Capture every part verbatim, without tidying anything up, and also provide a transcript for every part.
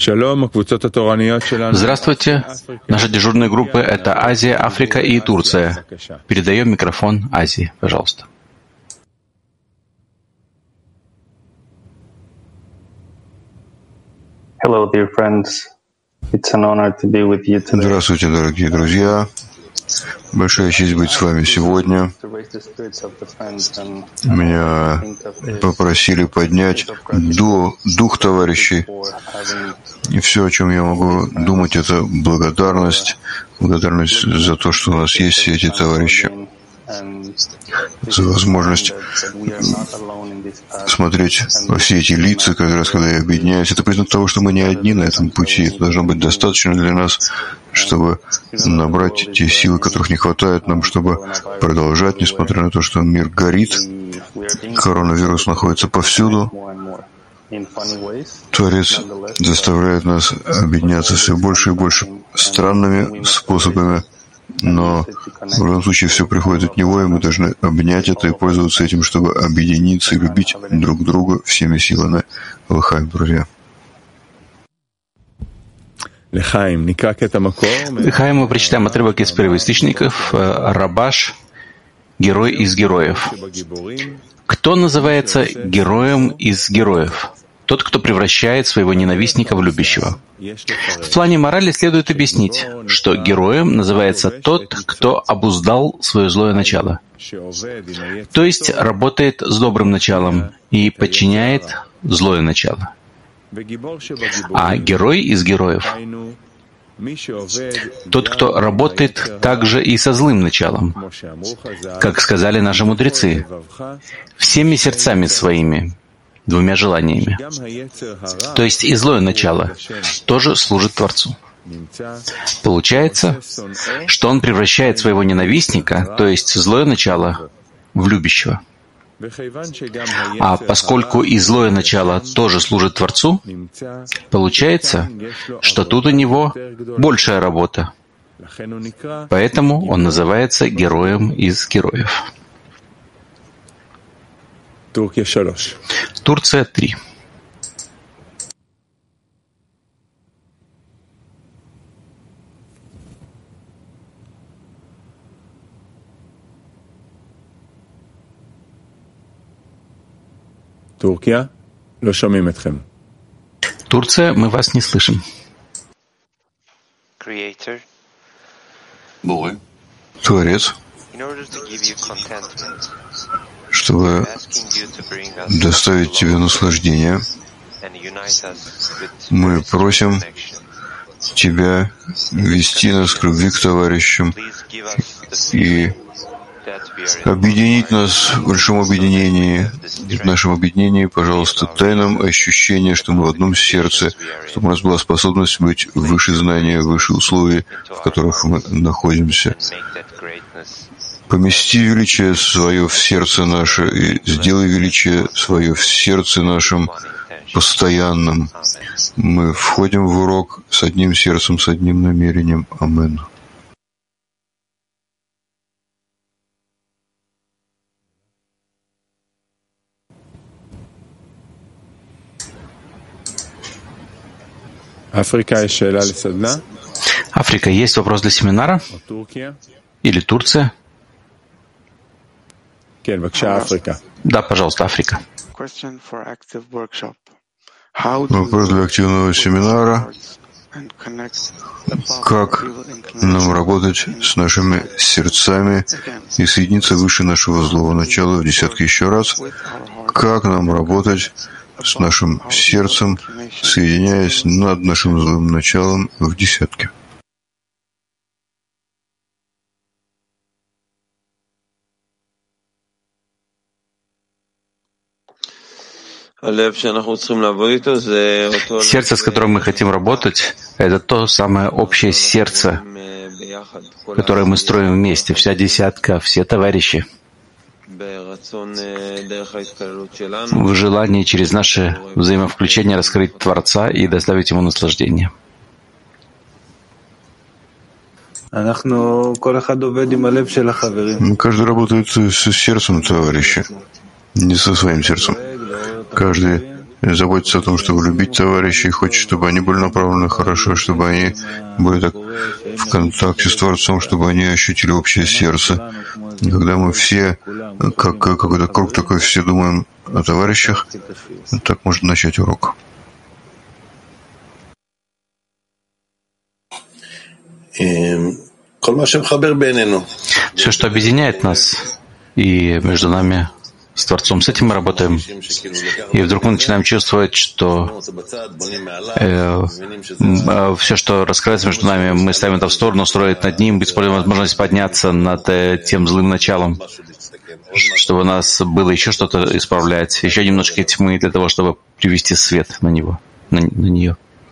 Здравствуйте. Наши дежурные группы — это Азия, Африка и Турция. Передаем микрофон Азии, пожалуйста. Hello, dear friends. It's an honor to be with you today. Здравствуйте, дорогие друзья. Большая честь быть с вами сегодня. Меня попросили поднять до дух товарищей. И все, о чем я могу думать, это благодарность. Благодарность за то, что у нас есть все эти товарищи. За возможность смотреть во все эти лица, каждый раз, когда я объединяюсь. Это признак того, что мы не одни на этом пути. Это должно быть достаточно для нас, чтобы набрать те силы, которых не хватает нам, чтобы продолжать, несмотря на то, что мир горит. Коронавирус находится повсюду. Творец заставляет нас объединяться все больше и больше странными способами. Но в любом случае все приходит от Него, и мы должны обнять это и пользоваться этим, чтобы объединиться и любить друг друга всеми силами. Лахаим, друзья. Лахаим, мы прочитаем отрывок из первоисточников. Рабаш, герой из героев. Кто называется героем из героев? Тот, кто превращает своего ненавистника в любящего. В плане морали следует объяснить, что героем называется тот, кто обуздал свое злое начало, то есть работает с добрым началом и подчиняет злое начало. А герой из героев — тот, кто работает также и со злым началом, как сказали наши мудрецы, всеми сердцами своими, двумя желаниями. То есть и злое начало тоже служит Творцу. Получается, что он превращает своего ненавистника, то есть злое начало, в любящего. А поскольку и злое начало тоже служит Творцу, получается, что тут у него большая работа. Поэтому он называется героем из героев. Турция три. Турция, Турция, мы вас не слышим. Творец, чтобы доставить тебе наслаждение, мы просим тебя вести нас к любви к товарищам и объединить нас в большом объединении. В нашем объединении, пожалуйста, дай нам ощущение, что мы в одном сердце, чтобы у нас была способность быть выше знания, выше условий, в которых мы находимся. Помести величие свое в сердце наше и сделай величие свое в сердце нашем постоянным. Мы входим в урок с одним сердцем, с одним намерением. Амен. Африка, Африка, есть вопрос для семинара? Или Турция? Да, пожалуйста, Африка. Вопрос для активного семинара. Как нам работать с нашими сердцами и соединиться выше нашего злого начала в десятке еще раз? Как нам работать с нашим сердцем, соединяясь над нашим злым началом в десятке? Сердце, с которым мы хотим работать, это то самое общее сердце, которое мы строим вместе, вся десятка, все товарищи. В желании через наше взаимовключение раскрыть Творца и доставить Ему наслаждение. Каждый работает со сердцем товарища, не со своим сердцем. Каждый заботится о том, чтобы любить товарищей, хочет, чтобы они были направлены хорошо, чтобы они были так в контакте с Творцом, чтобы они ощутили общее сердце. И когда мы все, как какой-то круг такой, все думаем о товарищах, так можно начать урок. Все, что объединяет нас и между нами с Творцом, с этим мы работаем. И вдруг мы начинаем чувствовать, что э, все, что раскрывается между нами, мы ставим это в сторону, строить над ним, используем возможность подняться над э, тем злым началом, чтобы у нас было еще что-то исправлять, еще немножко тьмы для того, чтобы привести свет на него, на, на нее.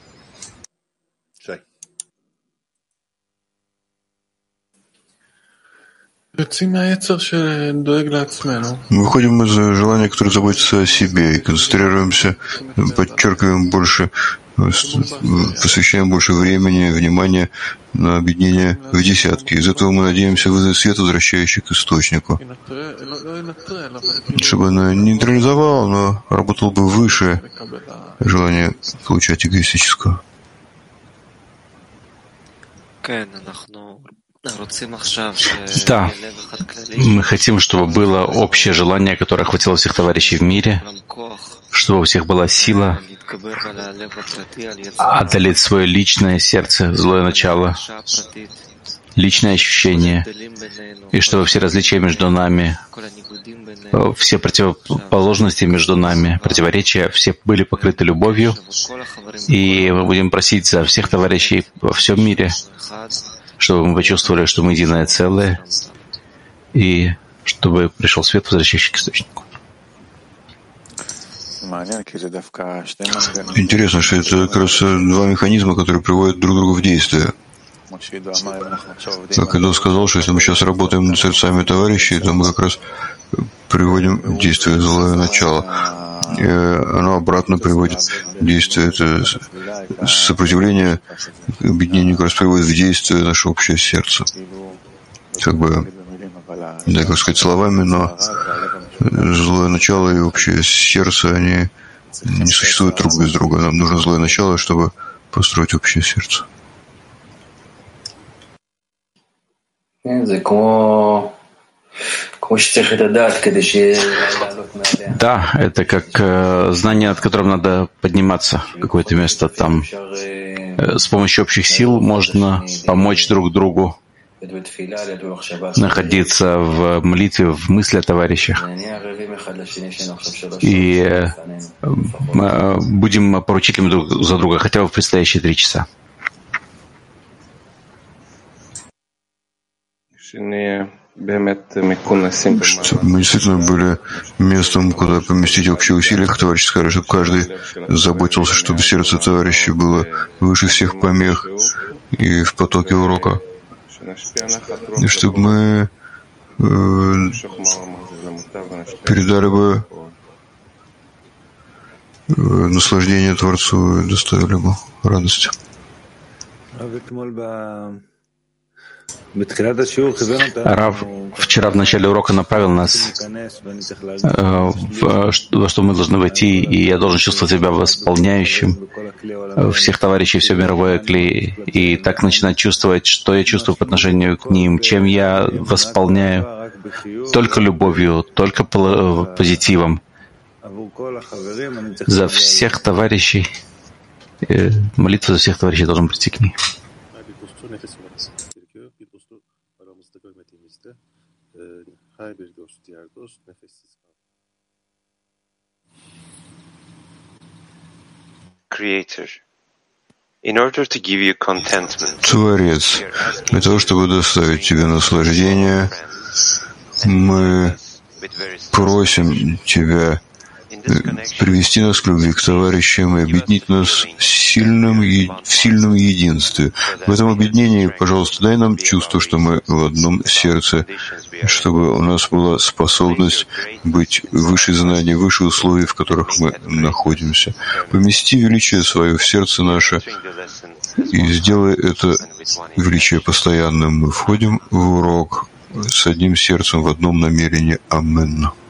Мы выходим из желания, которое заботится о себе, и концентрируемся, подчеркиваем больше, посвящаем больше времени, внимания на объединение в десятки. Из этого мы надеемся вызвать свет, возвращающий к источнику, чтобы она не нейтрализовала, но работал бы выше желания получать эгоистического. Да, мы хотим, чтобы было общее желание, которое охватило всех товарищей в мире, чтобы у всех была сила одолеть свое личное сердце, злое начало, личное ощущение, и чтобы все различия между нами, все противоположности между нами, противоречия, все были покрыты любовью, и мы будем просить за всех товарищей во всем мире, чтобы мы почувствовали, что мы единое целое, и чтобы пришел свет, возвращающий к источнику. Интересно, что это как раз два механизма, которые приводят друг друга в действие. Как Эдо сказал, что если мы сейчас работаем над сердцами товарищей, то мы как раз приводим в действие злое начало. И оно обратно приводит в действие, это сопротивление объединению как раз приводит в действие наше общее сердце. Как бы, да, как сказать словами, но злое начало и общее сердце, они не существуют друг без друга. Нам нужно злое начало, чтобы построить общее сердце. Да, это как э, знание, над которым надо подниматься в какое-то место. Там э, с помощью общих сил можно помочь друг другу находиться в молитве, в мысли о товарищах. И э, э, будем поручителями друг за друга хотя бы в предстоящие три часа. Чтобы мы действительно были местом, куда поместить общие усилия, как товарищи сказали, чтобы каждый заботился, чтобы сердце товарища было выше всех помех и в потоке урока. И чтобы мы э, передали бы э, наслаждение Творцу и доставили бы радость. Рав вчера в начале урока направил нас, э, в, во что мы должны войти, и я должен чувствовать себя восполняющим всех товарищей, все мировое клей, и так начинать чувствовать, что я чувствую по отношению к ним, чем я восполняю, только любовью, только позитивом. За всех товарищей, э, молитва за всех товарищей должна прийти к ней. Творец, для того, чтобы доставить тебе наслаждение, мы просим тебя привести нас к любви к товарищам и объединить нас в сильном, в сильном единстве. В этом объединении, пожалуйста, дай нам чувство, что мы в одном сердце, чтобы у нас была способность быть выше знаний, выше условий, в которых мы находимся. Помести величие свое в сердце наше и сделай это величие постоянным. Мы входим в урок с одним сердцем в одном намерении. Аминь.